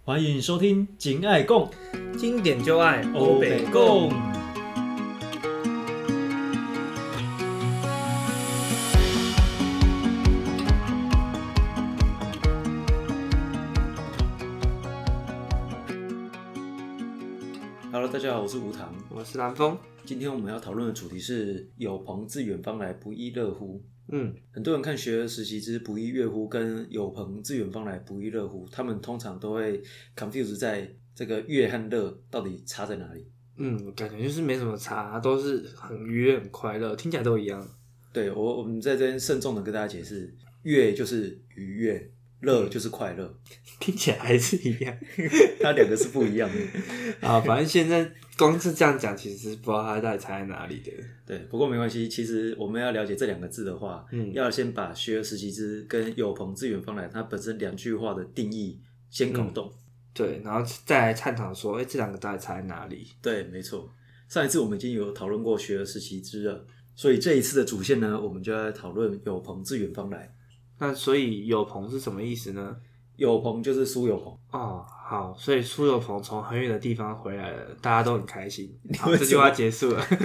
欢迎收听《紧爱共》， 经典就爱欧北共。Hello， 大家好，我是吴糖， 我是蓝峰。 今天我们要讨论的主题是“有朋自远方来，不亦乐乎”。很多人看《学而时习之，不亦乐乎”跟“有朋自远方来，不亦乐乎”，他们通常都会 confuse 在这个乐和乐到底差在哪里。 感觉就是没什么差，都是很愉悦、很快乐，听起来都一样。 对，我们在这边慎重的跟大家解释，乐就是愉悦，乐就是快乐， 听起来还是一样， 它两个是不一样的。 啊，反正现在光是这样讲，其实是不知道它到底差在哪里的。 对，不过没关系，其实我们要了解这两个字的话，要先把“学而时习之”跟“有朋自远方来”它本身两句话的定义先搞懂。 对，然后再来探讨说，这两个到底差在哪里？ 对，没错。上一次我们已经有讨论过“学而时习之”了，所以这一次的主线呢，我们就要讨论“有朋自远方来”。 那所以有朋是什么意思呢？ 有朋就是苏有朋哦，好，所以苏有朋从很远的地方回来了，大家都很开心。好，这句话结束了。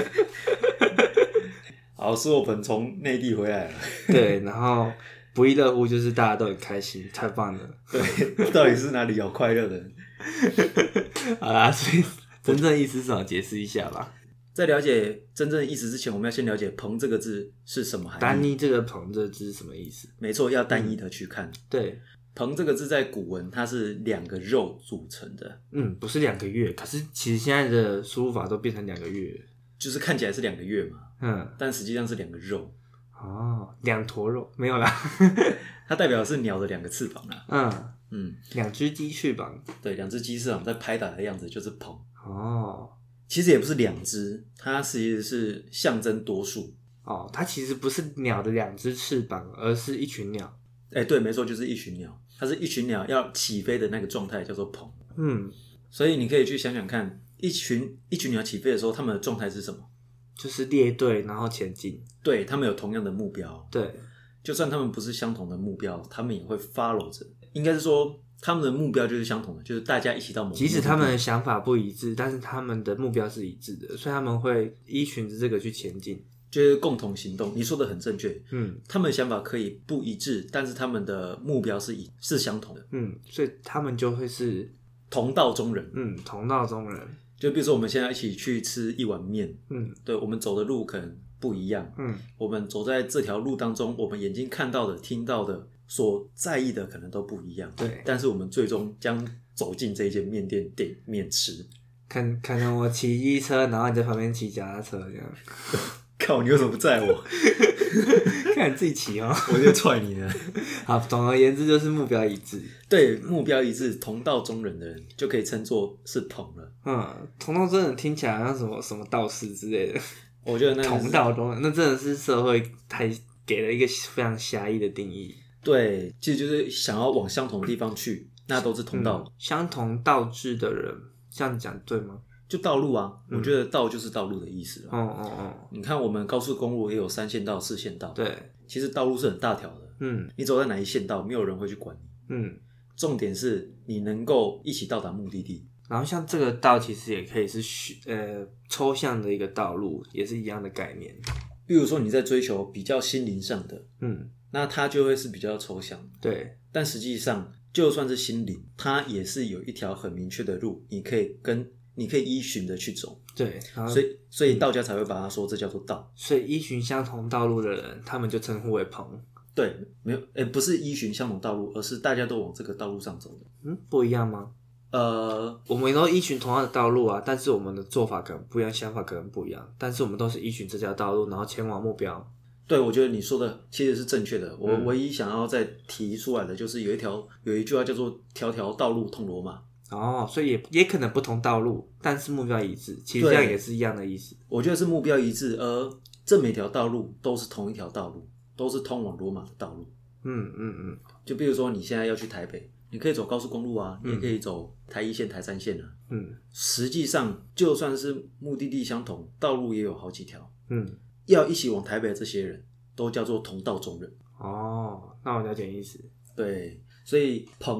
好，苏有朋从内地回来了。 对，然后不亦乐乎就是大家都很开心，太棒了。 对，到底是哪里有快乐的？ 好啦，所以真正意思是什么？解释一下吧。 在了解真正的意思之前，我们要先了解“朋”这个字是什么含义。 单一这个“朋”这个字是什么意思？ 没错，要单一的去看。 对， 朋这个字在古文它是两个肉组成的。 不是2个月，可是其实现在的输入法都变成2个月， 就是看起来是2个月嘛，但实际上是2个肉。 哦，2坨肉没有啦， 它代表的是鸟的2个翅膀啦。 2只鸡翅膀， 对，2只鸡翅膀在拍打的样子就是朋。 哦， 其实也不是2只，它其实是象征多数。 哦，它其实不是鸟的2只翅膀，而是一群鸟。 对，没错，就是一群鸟。它是一群鸟要起飞的那个状态叫做朋。所以你可以去想想看，一群鸟起飞的时候，它们的状态是什么？ 就是列队，然后前进。 对，他们有同样的目标。 对， 就算他们不是相同的目标，他们也会 follow 着。应该是说，他们的目标就是相同的，就是大家一起到某个目的地。 即使他们的想法不一致，但是他们的目标是一致的，所以他们会依循着这个去前进， 就是共同行动。你说的很正确。他们的想法可以不一致，但是他们的目标是相同的。 所以他们就会是同道中人。 同道中人。 就比如说我们现在一起去吃一碗面，对，我们走的路可能不一样，我们走在这条路当中，我们眼睛看到的、听到的、所在意的可能都不一样， 对， 但是我们最终将走进这一间面店点面吃。 可能我骑机车，然后你在旁边骑脚踏车这样。 靠，你为什么不载我？ 看你自己骑哦， 我就踹你了。 好，总而言之就是目标一致。 对，目标一致、同道中人的人就可以称作是朋了。 同道中人听起来好像什么道士之类的。 我觉得那同道中人，那真的是社会太给了一个非常狭义的定义。 对，其实就是想要往相同的地方去，那都是同道。 相同道志的人，这样讲对吗？ 就道路啊，我觉得道就是道路的意思了。你看我们高速公路也有3线道、4线道， 对， 其实道路是很大条的。你走在哪一线道，没有人会去管你。重点是你能够一起到达目的地。 然后像这个道其实也可以是抽象的一个道路，也是一样的概念。 比如说你在追求比較心灵上的，那它就会是比较抽象。 对， 但实际上就算是心灵，它也是有一条很明确的路，你可以依循的去走。 对， 所以道家才会把它说这叫做道。 所以依循相同道路的人，他们就称呼为朋。 对，没有，不是依循相同道路，而是大家都往这个道路上走的。 不一样吗？我们都依循同样的道路啊，但是我们的做法可能不一样，想法可能不一样，但是我们都是依循这条道路，然后前往目标。 对，我觉得你说的其实是正确的。我唯一想要再提出来的就是有一句话叫做“条条道路通罗马”。 所以也可能不同道路，但是目标一致，其实这样也是一样的意思。 我觉得是目标一致，而这每条道路都是同一条道路，都是通往罗马的道路。就比如说你现在要去台北，你可以走高速公路啊，你也可以走台1线、台3线啊。实际上就算是目的地相同，道路也有好几条。要一起往台北的这些人都叫做同道中人。 那我了解意思。 对，所以朋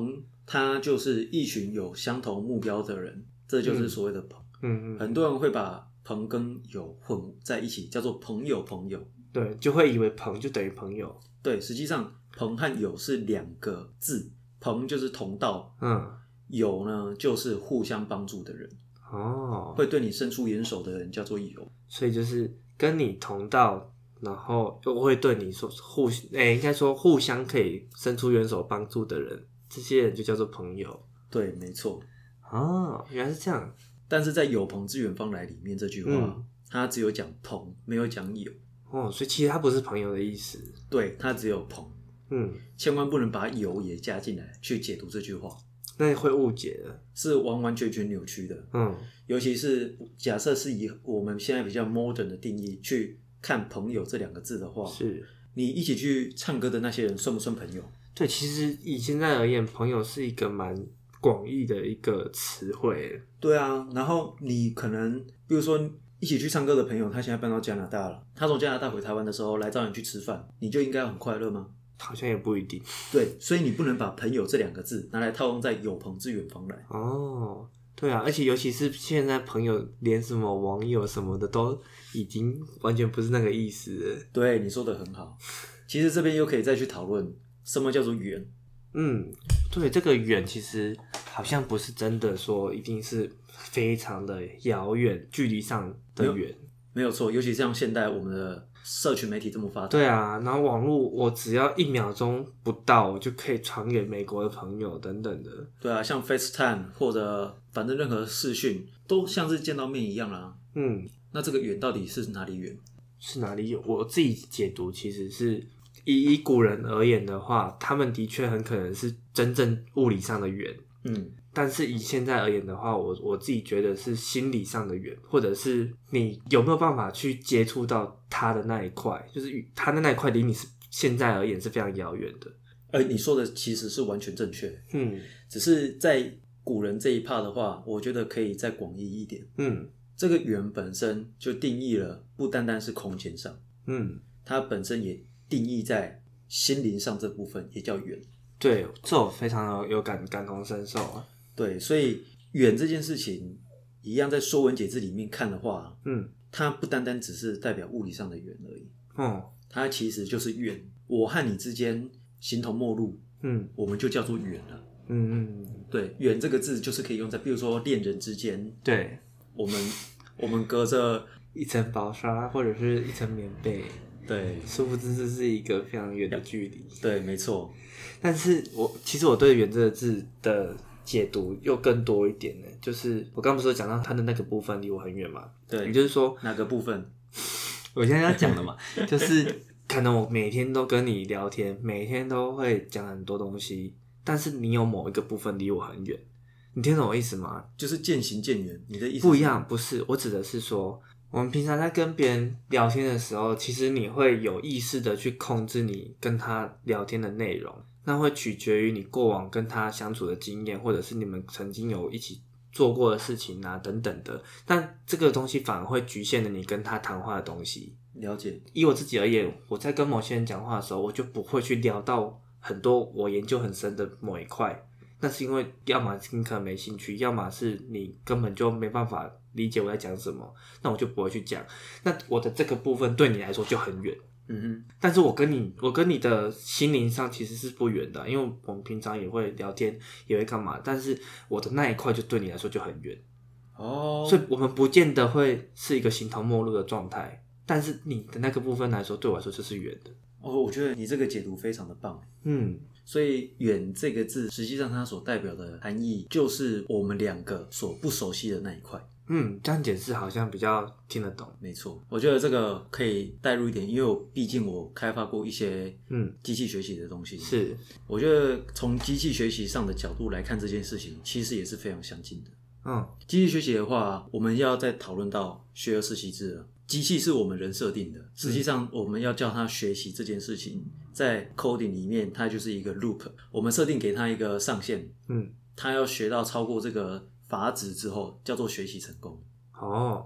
它就是一群有相同目标的人，这就是所谓的朋。很多人会把朋跟友混在一起，叫做朋友。 对，就会以为朋就等于朋友。 对，实际上朋和友是两个字，朋就是同道，友呢就是互相帮助的人。会对你伸出援手的人叫做友。 所以就是跟你同道，然后又会对你说应该说互相可以伸出援手帮助的人，这些人就叫做朋友。 对，没错。 原来是这样。 但是在有朋自远方来里面这句话，它只有讲朋，没有讲友。 所以其实它不是朋友的意思。 对，它只有朋。千万不能把友也加进来去解读这句话， 那会误解的， 是完完全全扭曲的。尤其是假设是以我们现在比较 modern 的定义去看朋友这两个字的话， 是你一起去唱歌的那些人算不算朋友？ 对，其实以现在而言，朋友是一个蛮广义的一个词汇。 对啊，然后你可能比如说一起去唱歌的朋友，他现在搬到加拿大了，他从加拿大回台湾的时候来找你去吃饭，你就应该很快乐吗？ 好像也不一定。 对，所以你不能把朋友这两个字拿来套用在有朋自远方来。 对啊，而且尤其是现在朋友连什么网友什么的都已经完全不是那个意思了。 对，你说的很好。其实这边又可以再去讨论什么叫做远。 对，这个远其实好像不是真的说一定是非常的遥远，距离上的远。 没有错，尤其像现代我们的社群媒体这么发达。 对啊，然后网络我只要1秒钟不到，我就可以传给美国的朋友等等的。 对啊，像 FaceTime 或者反正任何视讯都像是见到面一样啦。那这个远到底是哪里远？ 是哪里有？我自己解读其实是以古人而言的话，他们的确很可能是真正物理上的远。但是以现在而言的话，我自己觉得是心理上的远，或者是你有没有办法去接触到他的那一块，就是他的那一块离你是现在而言是非常遥远的。 你说的其实是完全正确。只是在古人这一 part 的话，我觉得可以再广义一点。这个远本身就定义了不单单是空间上，它本身也定义在心灵上这部分也叫远。 对，这我非常有感同身受啊。 对，所以远这件事情一样，在《说文解字》里面看的话，它不单单只是代表物理上的远而已。它其实就是远。我和你之间形同陌路，我们就叫做远了。对，远这个字就是可以用在，比如说恋人之间， 对， 我们隔着一层薄纱或者是一层棉被， 对， 殊不知这是一个非常远的距离。 对，没错。 但是其实我对远这个字的解读又更多一点呢，就是我刚不是有讲到它的那个部分离我很远嘛？ 对， 也就是说哪个部分？ 我现在要讲的嘛，就是可能我每天都跟你聊天，每天都会讲很多东西，但是你有某一个部分离我很远，你听懂我意思吗？ 就是渐行渐远。你的意思不一样，不是，我指的是说，我们平常在跟别人聊天的时候，其实你会有意识的去控制你跟他聊天的内容，那会取决于你过往跟他相处的经验，或者是你们曾经有一起做过的事情啊等等的，但这个东西反而会局限了你跟他谈话的东西。 了解。 以我自己而言，我在跟某些人讲话的时候，我就不会去聊到很多我研究很深的某一块，那是因为要么你可能没兴趣，要么是你根本就没办法理解我在讲什么，那我就不会去讲。那我的这个部分对你来说就很远。但是我跟你的心灵上其实是不远的，因为我们平常也会聊天，也会干嘛，但是我的那一块就对你来说就很远。所以我们不见得会是一个形同陌路的状态，但是你的那个部分来说，对我来说就是远的。 我觉得你这个解读非常的棒。所以远这个字实际上它所代表的含义就是我们两个所不熟悉的那一块。 这样解释好像比较听得懂。 没错，我觉得这个可以带入一点，因为毕竟我开发过一些机器学习的东西。是，我觉得从机器学习上的角度来看这件事情，其实也是非常相近的。机器学习的话，我们要再讨论到学而时习之了。机器是我们人设定的，实际上我们要叫它学习这件事情，在 coding 里面它就是一个 loop， 我们设定给它一个上限，它要学到超过这个阀值之后叫做学习成功。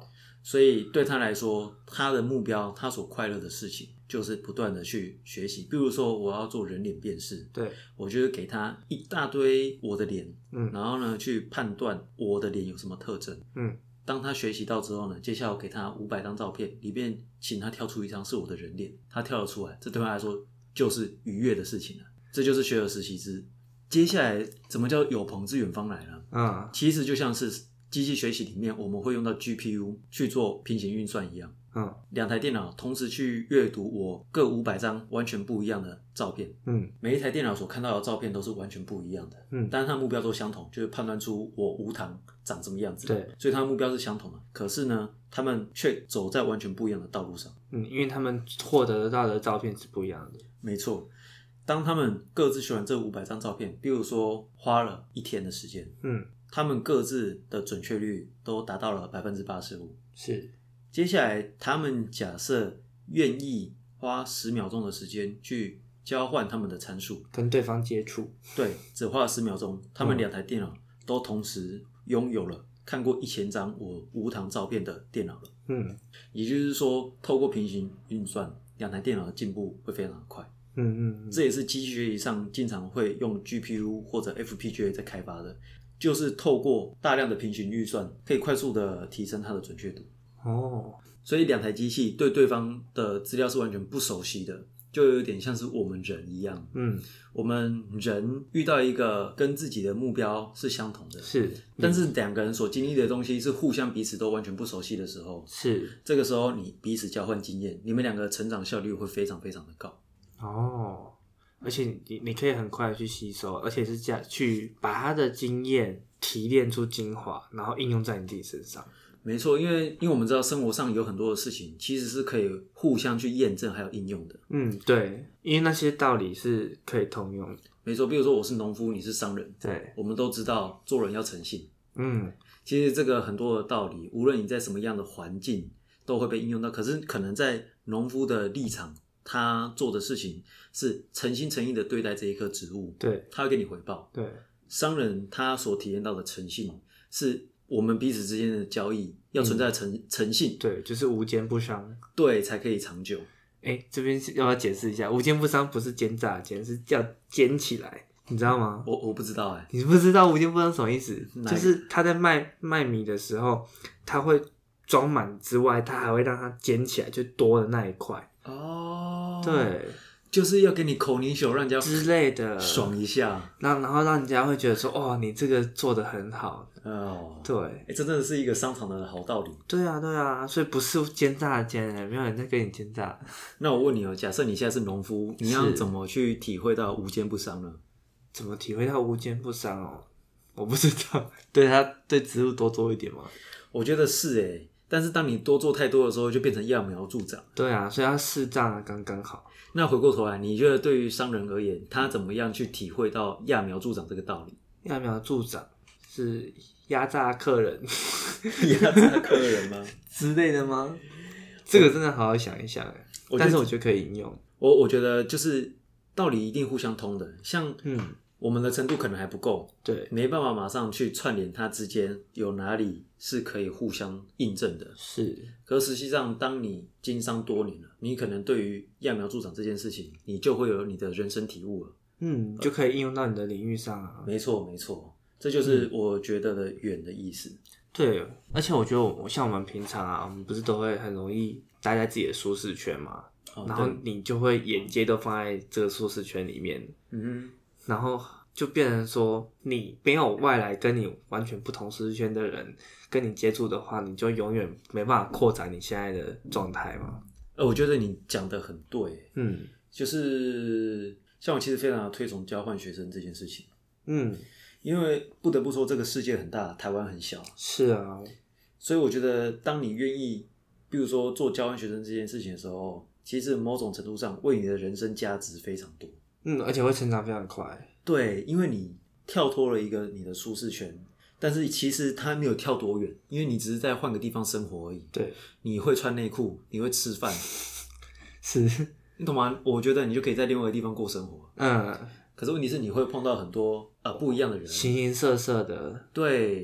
所以对他来说，他的目标，他所快乐的事情，就是不断的去学习。比如说，我要做人脸辨识， 对， 我就是给他一大堆我的脸，然后呢，去判断我的脸有什么特征，当他学习到之后呢，接下来我给他500张照片，里面请他挑出一张是我的人脸，他挑得出来，这对他来说就是愉悦的事情了。这就是学而时习之。接下来，怎么叫有朋自远方来呢？其实就像是机器学习里面我们会用到 GPU 去做平行运算一样。2台电脑同时去阅读我各500张完全不一样的照片。每一台电脑所看到的照片都是完全不一样的。但是它的目标都相同，就是判断出我无糖长什么样子。 对， 所以它的目标是相同的。可是呢，他们却走在完全不一样的道路上。 因为他们获得到的照片是不一样的。 没错。当他们各自学完这500张照片，比如说花了1天的时间，他们各自的准确率都达到了 85%。 是。 接下来他们假设愿意花10秒钟的时间去交换他们的参数， 跟对方接触。 对，只花了10秒钟，他们2台电脑都同时拥有了看过1000张我无糖照片的电脑了。也就是说，透过平行运算，2台电脑的进步会非常的快。这也是机器学习上经常会用 GPU 或者 FPGA 在开发的，就是透过大量的平行运算，可以快速的提升它的准确度。所以2台机器对对方的资料是完全不熟悉的，就有点像是我们人一样。我们人遇到一个跟自己的目标是相同的， 是， 但是2个人所经历的东西是互相彼此都完全不熟悉的时候， 是， 这个时候你彼此交换经验，你们2个成长效率会非常非常的高。 而且你可以很快的去吸收，而且是这样去把他的经验提炼出精华，然后应用在你自己身上。 没错，因为我们知道生活上有很多的事情其实是可以互相去验证还有应用的。 对，因为那些道理是可以通用的。 没错，比如说我是农夫，你是商人， 对， 我们都知道做人要诚信。其实这个很多的道理，无论你在什么样的环境都会被应用到，可是可能在农夫的立场，他做的事情是诚心诚意的对待这一棵植物， 对， 他会给你回报。 对， 商人他所体验到的诚信，是我们彼此之间的交易要存在诚信， 对，就是无奸不商， 对，才可以长久。 这边要不要解释一下？无奸不商不是奸诈奸，是叫奸起来，你知道吗？ 我不知道你不知道无奸不商什么意思？就是他在卖米的时候，他会装满之外，他还会让它尖起来，就多的那一块。对， 就是要给你口泥手，让人家之类的爽一下， 然后让人家会觉得说，你这个做得很好。对， 这真的是一个商场的好道理。 对啊，所以不是奸诈的奸，没有人在跟你奸诈。 那我问你假设你现在是农夫，你要怎么去体会到无奸不商呢？ 怎么体会到无奸不商我不知道。对植物多做一点吗？ 我觉得是但是当你多做太多的时候，就变成揠苗助长。 对啊，所以它适当刚刚好。 那回过头来，你觉得对于商人而言，他怎么样去体会到揠苗助长这个道理？ 揠苗助长是压榨客人压榨客人吗之类的吗？这个真的好好想一想但是我觉得可以应用。 我觉得就是道理一定互相通的，像我们的程度可能还不够， 对， 没办法马上去串联它之间有哪里是可以互相印证的。 是， 可实际上当你经商多年了，你可能对于揠苗助长这件事情，你就会有你的人生体悟了。 就可以应用到你的领域上啊。 没错，这就是我觉得的远的意思。 对，而且我觉得像我们平常我们不是都会很容易待在自己的舒适圈嘛，然后你就会眼界都放在这个舒适圈里面。然后就变成说，你没有外来跟你完全不同舒适圈的人跟你接触的话，你就永远没办法扩展你现在的状态嘛。 我觉得你讲得很对。就是像我其实非常推崇交换学生这件事情。因为不得不说这个世界很大，台湾很小。 是啊， 所以我觉得当你愿意比如说做交换学生这件事情的时候，其实某种程度上为你的人生价值非常多。 而且会成长非常快。 对，因为你跳脱了一个你的舒适圈，但是其实它没有跳多远，因为你只是在换个地方生活而已。 对， 你会穿内裤，你会吃饭， 是， 你懂吗？我觉得你就可以在另外一个地方过生活。可是问题是你会碰到很多不一样的人， 形形色色的。 对，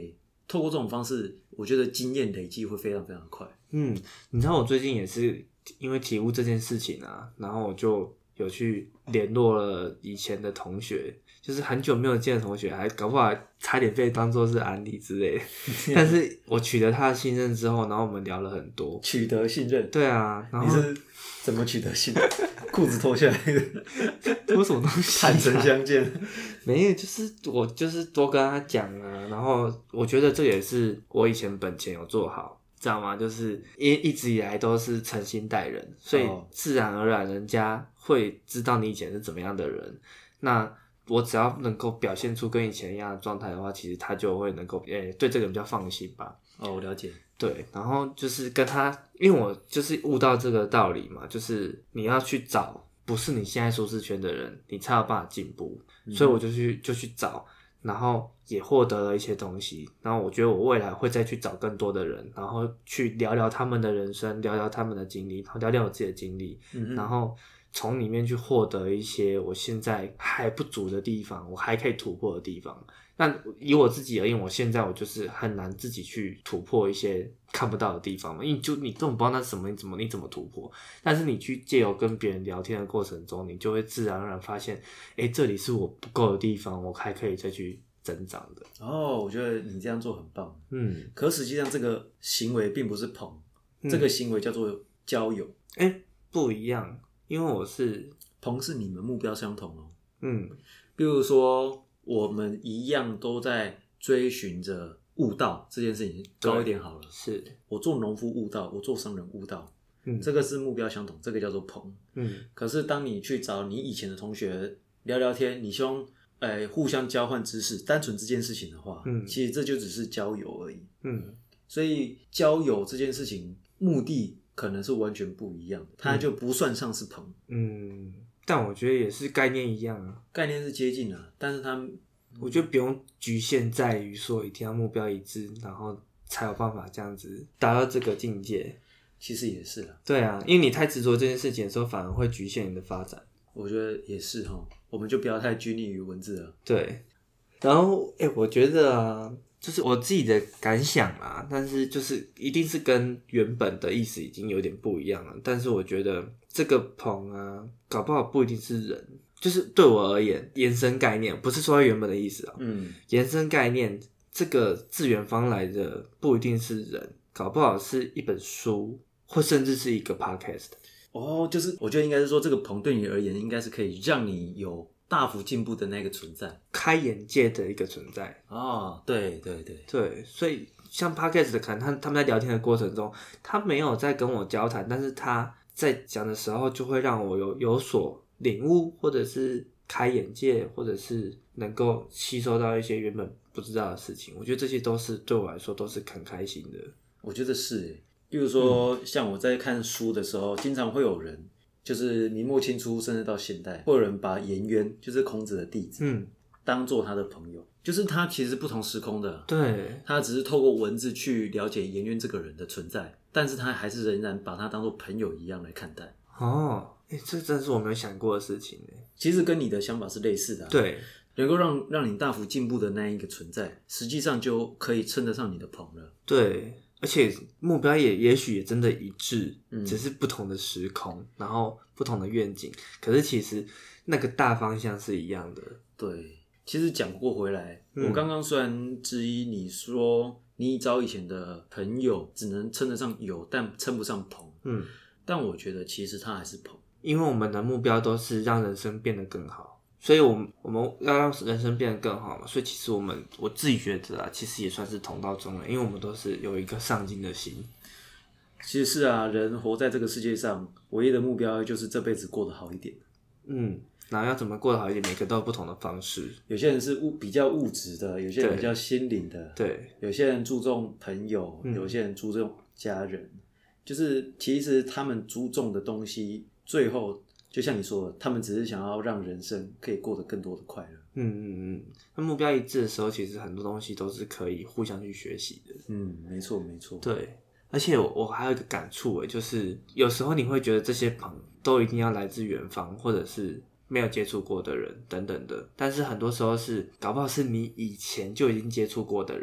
透过这种方式，我觉得经验累积会非常非常快。 你知道我最近也是因为体悟这件事情啊，然后我就有去联络了以前的同学，就是很久没有见的同学，还搞不好差点被当作是安利之类的。但是我取得他的信任之后，然后我们聊了很多。 取得信任？ 对啊，然后你是怎么取得信任？裤子脱下来的， 脱什么东西、啊？ 坦诚相见？ 没有，就是我就是多跟他讲啊，然后我觉得这也是我以前本钱有做好，知道吗？就是一直以来都是诚心待人，所以自然而然人家会知道你以前是怎么样的人。那我只要能够表现出跟以前一样的状态的话，其实他就会能够对这个人比较放心吧。 我了解。 对，然后就是跟他，因为我就是悟到这个道理嘛，就是你要去找不是你现在舒适圈的人，你才有办法进步。所以我就去找，然后也获得了一些东西。然后我觉得我未来会再去找更多的人，然后去聊聊他们的人生，聊聊他们的经历，然后聊聊我自己的经历，然后从里面去获得一些我现在还不足的地方，我还可以突破的地方。那以我自己而言，我现在我就是很难自己去突破一些看不到的地方嘛，因为你根本不知道那是什么，你怎么突破？但是你去借由跟别人聊天的过程中，你就会自然而然发现，这里是我不够的地方，我还可以再去增长的。 我觉得你这样做很棒。可实际上这个行为并不是捧，这个行为叫做交友。 不一样，因为我是捧是你们目标相同哦。比如说我们一样都在追寻着悟道这件事情，高一点好了。 是我做农夫悟道，我做商人悟道，这个是目标相同，这个叫做捧。可是当你去找你以前的同学聊聊天，你希望互相交换知识，单纯这件事情的话，其实这就只是交友而已。所以交友这件事情目的可能是完全不一样的，它就不算上是捧。 但我觉得也是概念一样啊， 概念是接近的，但是我觉得不用局限在于说一定要目标一致，然后才有办法这样子达到这个境界。 其实也是啦。 对啊，因为你太执着这件事情的时候，反而会局限你的发展。 我觉得也是齁，我们就不要太拘泥于文字了。 对，然后我觉得啊，就是我自己的感想啦，但是就是一定是跟原本的意思已经有点不一样了。但是我觉得这个捧啊，搞不好不一定是人，就是对我而言，延伸概念不是说它原本的意思啊。延伸概念这个字源方来的不一定是人，搞不好是一本书，或甚至是一个 podcast。 就是我觉得应该是说，这个捧对你而言，应该是可以让你有大幅进步的那个存在， 开眼界的一个存在。 对， 所以像 podcast 的可能他们在聊天的过程中，他没有在跟我交谈，但是他在讲的时候就会让我有所领悟，或者是开眼界，或者是能够吸收到一些原本不知道的事情。我觉得这些都是对我来说都是很开心的。 我觉得是比如说像我在看书的时候，经常会有人就是明末清初甚至到现代，会有人把颜渊就是孔子的弟子当做他的朋友，就是他其实是不同时空的。 对， 他只是透过文字去了解颜渊这个人的存在，但是他还是仍然把他当做朋友一样来看待。 这真是我没有想过的事情。 其实跟你的想法是类似的。 对， 能够让你大幅进步的那一个存在，实际上就可以称得上你的朋友了。 对，而且目标也许也真的一致，只是不同的时空，然后不同的愿景，可是其实那个大方向是一样的。 对，其实讲过回来，我刚刚虽然质疑你说你找以前的朋友只能称得上友，但称不上朋，但我觉得其实他还是朋， 因为我们的目标都是让人生变得更好，所以我们要让人生变得更好嘛，所以其实我自己觉得啊，其实也算是同道中人，因为我们都是有一个上进的心。 其实是啊，人活在这个世界上，唯一的目标就是这辈子过得好一点。 然后要怎么过得好一点，每个都有不同的方式。 有些人是比较物质的，有些人比较心灵的， 对， 有些人注重朋友，有些人注重家人，就是其实他们注重的东西，最后就像你说的，他们只是想要让人生可以过得更多的快乐。 那目标一致的时候，其实很多东西都是可以互相去学习的。 没错。 对，而且我还有一个感触就是有时候你会觉得这些朋友都一定要来自远方，或者是没有接触过的人等等的，但是很多时候是搞不好是你以前就已经接触过的人，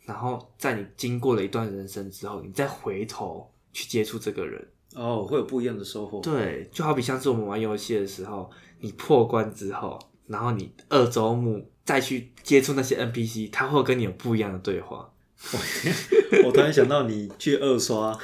然后在你经过了一段人生之后，你再回头去接触这个人， 会有不一样的收获。 对，就好比像是我们玩游戏的时候，你破关之后，然后你2周目再去接触那些 NPC， 他会跟你有不一样的对话。 我突然想到你去2刷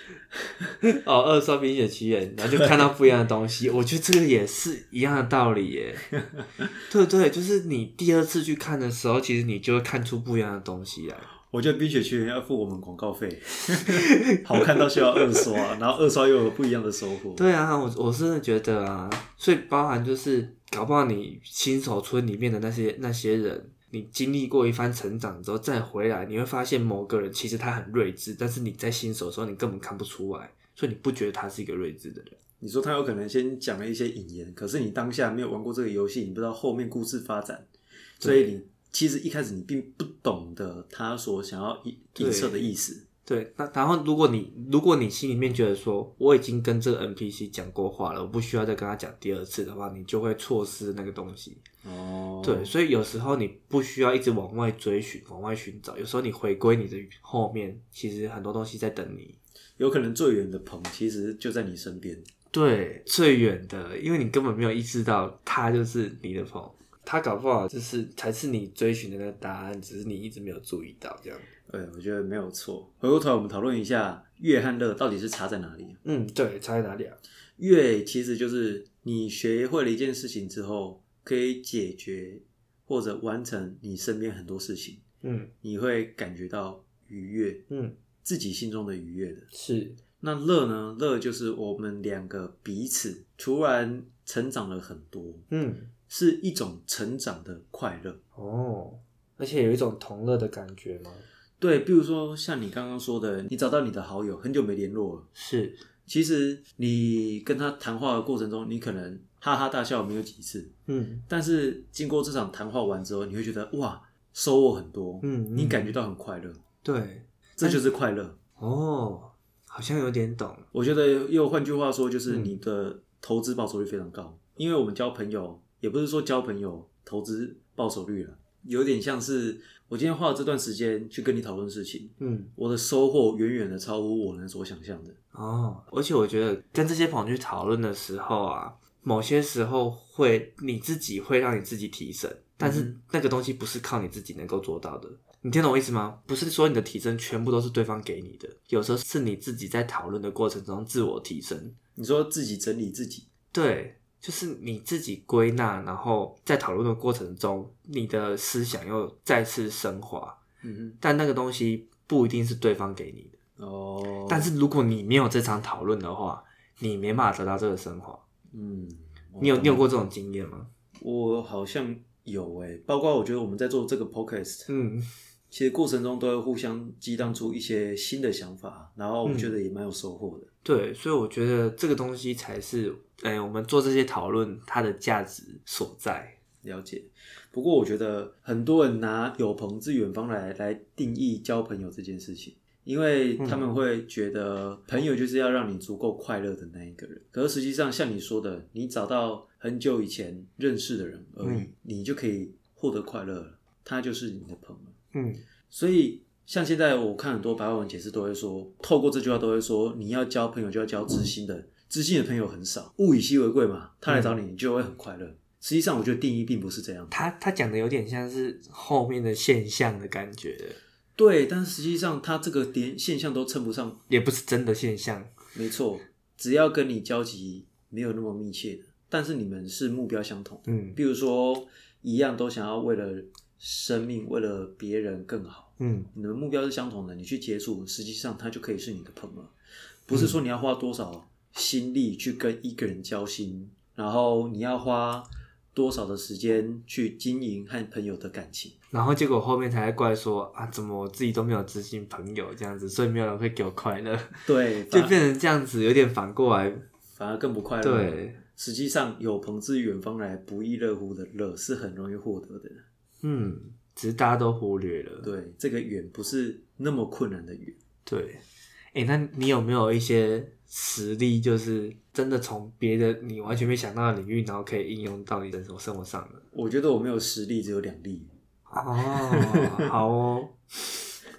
2刷《冰雪奇缘》，然后就看到不一样的东西。我觉得这个也是一样的道理耶。对对，就是你第2次去看的时候，其实你就会看出不一样的东西来。 我觉得《冰雪奇缘》要付我们广告费，好看到需要2刷，然后2刷又有不一样的收获。 对啊，我真的觉得啊，所以包含就是搞不好你新手村里面的那些人，你经历过一番成长之后再回来，你会发现某个人其实他很睿智，但是你在新手的时候你根本看不出来，所以你不觉得他是一个睿智的人。 你说他有可能先讲了一些引言，可是你当下没有玩过这个游戏，你不知道后面故事发展，所以你其实一开始你并不懂得他所想要影射的意思。 对，然后如果你心里面觉得说我已经跟这个 NPC 讲过话了，我不需要再跟他讲第2次的话，你就会错失那个东西。对，所以有时候你不需要一直往外追寻、往外寻找，有时候你回归你的后面，其实很多东西在等你。 有可能最远的朋其实就在你身边。 对，最远的，因为你根本没有意识到他就是你的朋友，他搞不好才是你追寻的那个答案，只是你一直没有注意到这样。 对，我觉得没有错。回过头来我们讨论一下乐和乐到底是差在哪里。 对，差在哪里啊？ 乐其实就是你学会了一件事情之后，可以解决或者完成你身边很多事情。你会感觉到愉悦，自己心中的愉悦的。 是。 那乐呢？乐就是我们2个彼此突然成长了很多，是一种成长的快乐。 而且有一种同乐的感觉吗？ 对，比如说像你刚刚说的，你找到你的好友，很久没联络了， 是。 其实你跟他谈话的过程中，你可能哈哈大笑没有几次，但是经过这场谈话完之后，你会觉得哇，收获很多，你感觉到很快乐。 对， 这就是快乐。 好像有点懂。 我觉得又换句话说，就是你的投资报酬率非常高，因为我们交朋友，也不是说交朋友投资报酬率了，有点像是我今天花了这段时间去跟你讨论事情，我的收获远远的超乎我能所想象的。 而且我觉得跟这些朋友去讨论的时候啊，某些时候你自己会让你自己提升，但是那个东西不是靠你自己能够做到的。你听懂我意思吗？不是说你的提升全部都是对方给你的，有时候是你自己在讨论的过程中自我提升。 你说自己整理自己？ 对，就是你自己归纳，然后在讨论的过程中，你的思想又再次升华。但那个东西不一定是对方给你的。但是如果你没有这场讨论的话，你没办法得到这个升华。你有过这种经验吗？ 我好像有包括我觉得我们在做这个 podcast，其实过程中都会互相激荡出一些新的想法，然后我觉得也蛮有收获的。 对，所以我觉得这个东西才是我们做这些讨论它的价值所在。 了解。不过我觉得很多人拿有朋自远方来定义交朋友这件事情，因为他们会觉得朋友就是要让你足够快乐的那一个人。可是实际上像你说的，你找到很久以前认识的人而已，你就可以获得快乐了，他就是你的朋友。所以像现在我看很多白话文解释都会说，透过这句话都会说，你要交朋友就要交知心的，知心的朋友很少，物以稀为贵嘛，他来找你，你就会很快乐。实际上我觉得定义并不是这样， 他讲的有点像是后面的现象的感觉。 对，但是实际上他这个连现象都称不上， 也不是真的现象。没错，只要跟你交集没有那么密切的，但是你们是目标相同，比如说一样都想要为了生命，为了别人更好，你的目标是相同的，你去接触，实际上他就可以是你的朋友。不是说你要花多少心力去跟一个人交心，然后你要花多少的时间去经营和朋友的感情， 然后结果后面才怪说啊，怎么我自己都没有知心朋友这样子，所以没有人会给我快乐。 对， 就变成这样子，有点反过来， 反而更不快乐。对，实际上有朋自远方来，不亦乐乎的乐是很容易获得的。 只是大家都忽略了。 对，这个远不是那么困难的远。 对，那你有没有一些实例，就是真的从别的你完全没想到的领域，然后可以应用到你的生活上的？ 我觉得我没有实例，只有2例。 好哦。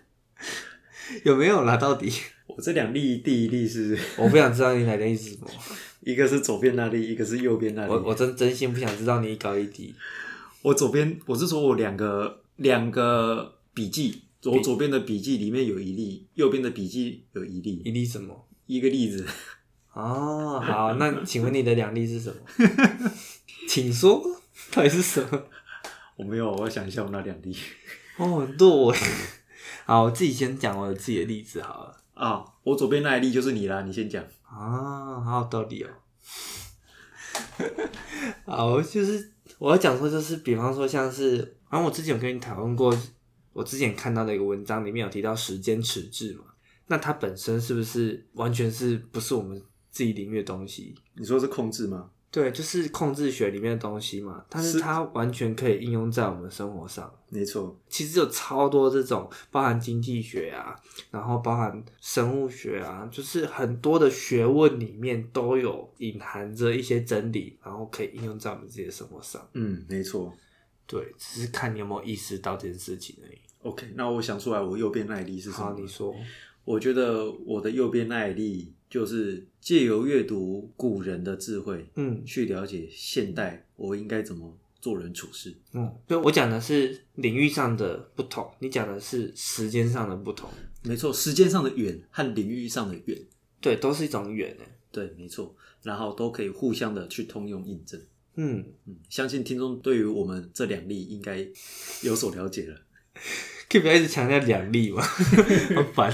有没有啦？到底我这2例，第一例是我不想知道你哪的意思是什么。 一个是左边那例，一个是右边那例。 我真心不想知道你一高一低。 我左边我是说我两个笔记，我左边的笔记里面有1例，右边的笔记有1例。 一例什么？ 一个例子。 哦，好，那请问你的2例是什么？请说，到底是什么？ 我没有，我要想一下我那2例。 哦，很多耶。好，我自己先讲我自己的例子好了。 啊，我左边那1例就是你啦，你先讲。 啊，好有道理哦。好，就是我要讲说，就是比方说像是，然后我之前有跟你讨论过，我之前看到的一个文章里面有提到时间迟滞嘛，那它本身是不是完全不是我们自己领域的东西？ 你说是控制吗？ 对，就是控制学里面的东西嘛，但是它完全可以应用在我们生活上。 没错， 其实有超多这种，包含经济学啊，然后包含生物学啊，就是很多的学问里面都有隐含着一些真理，然后可以应用在我们自己的生活上。 没错。 对，只是看你有没有意识到这件事情而已。 OK， 那我想出来我右边那1例是什么？ 好，你说。 我觉得我的右边那1例就是借由阅读古人的智慧，去了解现代我应该怎么做人处事。 对，我讲的是领域上的不同，你讲的是时间上的不同。 没错，时间上的远和领域上的远， 对，都是一种远诶。 对，没错，然后都可以互相的去通用印证。相信听众对于我们这2例应该有所了解了。 可以不要一直强调2例吗？好烦。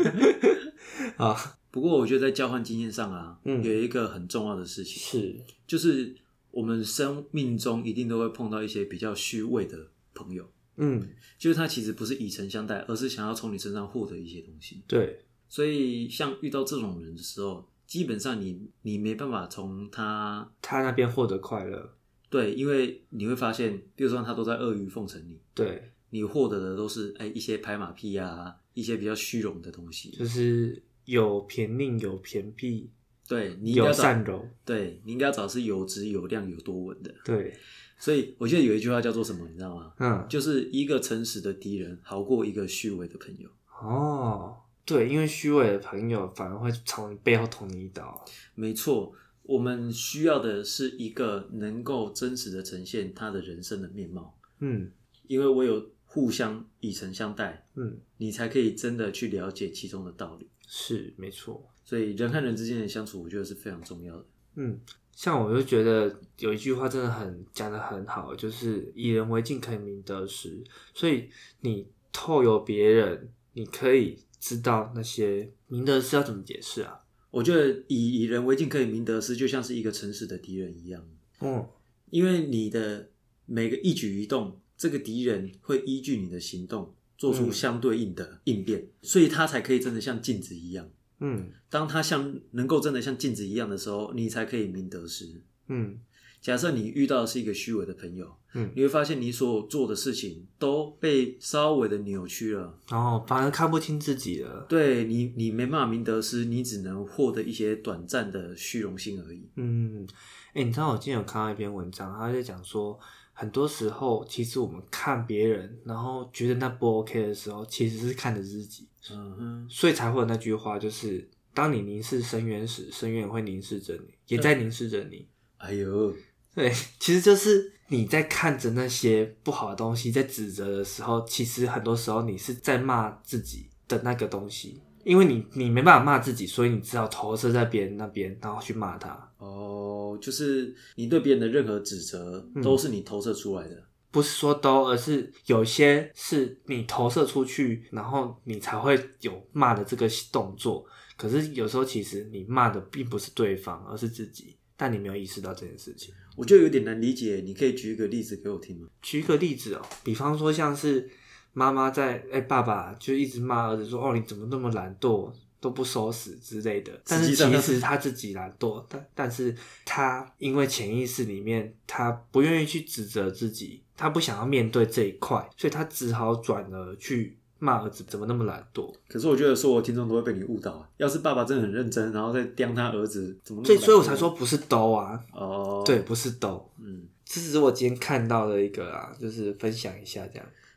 不过我觉得在交换经验上啊，有一个很重要的事情就是我们生命中一定都会碰到一些比较虚伪的朋友。就是他其实不是以诚相待，而是想要从你身上获得一些东西。 对， 所以像遇到这种人的时候，基本上你没办法从他那边获得快乐。 对，因为你会发现，比如说他都在阿谀奉承你。对。你获得的都是一些拍马屁啊，一些比较虚荣的东西， 就是有偏佞有偏僻， 对，你应该有善柔， 对，你应该要找是有质有量有多稳的。 对， 所以我记得有一句话叫做什么，你知道吗？就是一个诚实的敌人好过一个虚伪的朋友。 哦，对，因为虚伪的朋友反而会从你背后捅你一刀。 没错，我们需要的是一个能够真实的呈现他的人生的面貌。因为我有互相以诚相待，你才可以真的去了解其中的道理。 是，没错。 所以人和人之间的相处，我觉得是非常重要的。 像我就觉得有一句话真的讲得很好，就是以人为镜可以明得失。所以你透由别人，你可以知道那些明得失要怎么解释啊？ 我觉得以人为镜可以明得失，就像是一个诚实的敌人一样。因为你的每个一举一动，这个敌人会依据你的行动做出相对应的应变，所以他才可以真的像镜子一样。当他能够真的像镜子一样的时候，你才可以明得失。假设你遇到的是一个虚伪的朋友，你会发现你所做的事情都被稍微的扭曲了， 反而看不清自己了。 对，你没办法明得失，你只能获得一些短暂的虚荣心而已。 你知道我今天有看到一篇文章，他在讲说，很多时候其实我们看别人，然后觉得那不 OK 的时候，其实是看着自己。所以才会有那句话，就是当你凝视深渊时，深渊也会凝视着你，也在凝视着你。 哎呦， 对，其实就是你在看着那些不好的东西，在指责的时候，其实很多时候你是在骂自己的那个东西，因为你没办法骂自己，所以你只好投射在别人那边，然后去骂他。 就是你对别人的任何指责都是你投射出来的。 不是说都，而是有些是你投射出去，然后你才会有骂的这个动作。可是有时候其实你骂的并不是对方，而是自己，但你没有意识到这件事情。 我觉得有点难理解，你可以举一个例子给我听吗？ 举一个例子比方说像是妈妈在爸爸就一直骂儿子说，你怎么那么懒惰，都不收拾之类的，但是其实他自己懒惰，但是他因为潜意识里面他不愿意去指责自己，他不想要面对这一块，所以他只好转而去骂儿子怎么那么懒惰。 可是我觉得所有听众都会被你误导啊！要是爸爸真的很认真，然后再刁他儿子，怎么那么懒惰？ 所以我才说不是都啊。 哦， 对，不是都。这只是我今天看到的一个就是分享一下这样。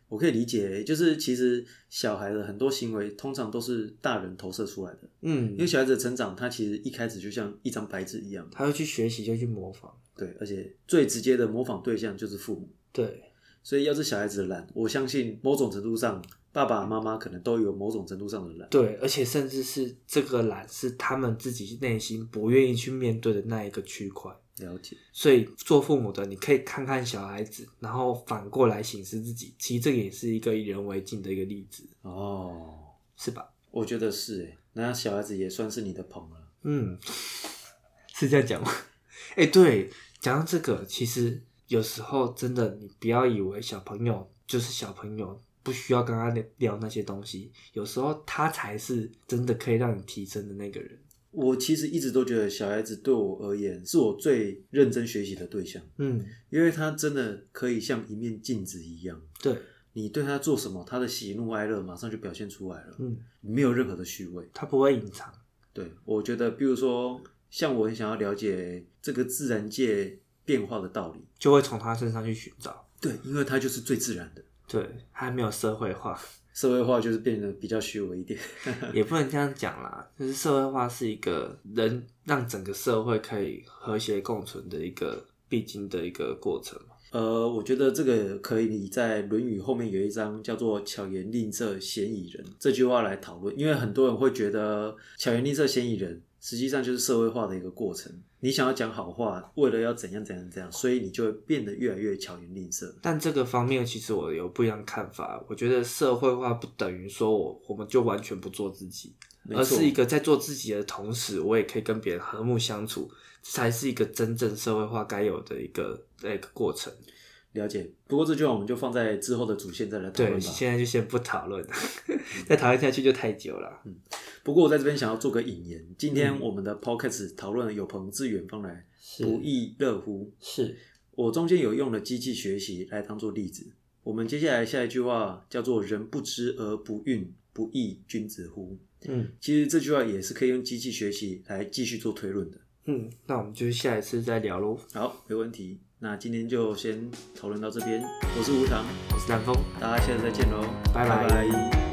我可以理解，就是其实小孩的很多行为通常都是大人投射出来的。因为小孩子的成长，他其实一开始就像一张白纸一样， 他会去学习，就去模仿。 对，而且最直接的模仿对象就是父母。 对， 所以要是小孩子的懒，我相信某种程度上，爸爸妈妈可能都有某种程度上的懒。 对，而且甚至是这个懒是他们自己内心不愿意去面对的那一个区块。 了解。 所以做父母的，你可以看看小孩子，然后反过来省思自己，其实这个也是一个以人为镜的一个例子。是吧？ 我觉得是耶，那小孩子也算是你的朋了。 是这样讲吗？对，讲到这个，其实有时候真的，你不要以为小朋友就是小朋友，不需要跟他聊那些东西，有时候他才是真的可以让你提升的那个人。 我其实一直都觉得小孩子对我而言是我最认真学习的对象。因为他真的可以像一面镜子一样。 对， 你对他做什么，他的喜怒哀乐马上就表现出来了。没有任何的虚伪， 他不会隐藏。 对，我觉得比如说像我很想要了解这个自然界变化的道理， 就会从他身上去寻找。 对，因为他就是最自然的。 对，还没有社会化。 社会化就是变得比较虚伪一点。 也不能这样讲啦，就是社会化是一个人让整个社会可以和谐共存的一个必经的一个过程。 我觉得这个可以在《论语》后面有一章叫做巧言令色，鲜矣仁这句话来讨论，因为很多人会觉得巧言令色，鲜矣仁实际上就是社会化的一个过程。你想要讲好话，为了要怎样怎样怎样，所以你就会变得越来越巧言令色。 但这个方面其实我有不一样的看法，我觉得社会化不等于说我们就完全不做自己，而是一个在做自己的同时，我也可以跟别人和睦相处，这才是一个真正社会化该有的一个过程。 了解，不过这句话我们就放在之后的主线再来讨论吧。 对，现在就先不讨论，再讨论下去就太久了。 不过我在这边想要做个引言，今天我们的 podcast 讨论有朋自远方来，不亦乐乎。 是我中间有用了机器学习来当做例子。我们接下来下一句话叫做人不知而不愠，不亦君子乎。其实这句话也是可以用机器学习来继续做推论的。 那我们就下一次再聊咯。 好，没问题。那今天就先讨论到这边。我是吴糖， 我是南风， 大家下次再见咯， 拜拜。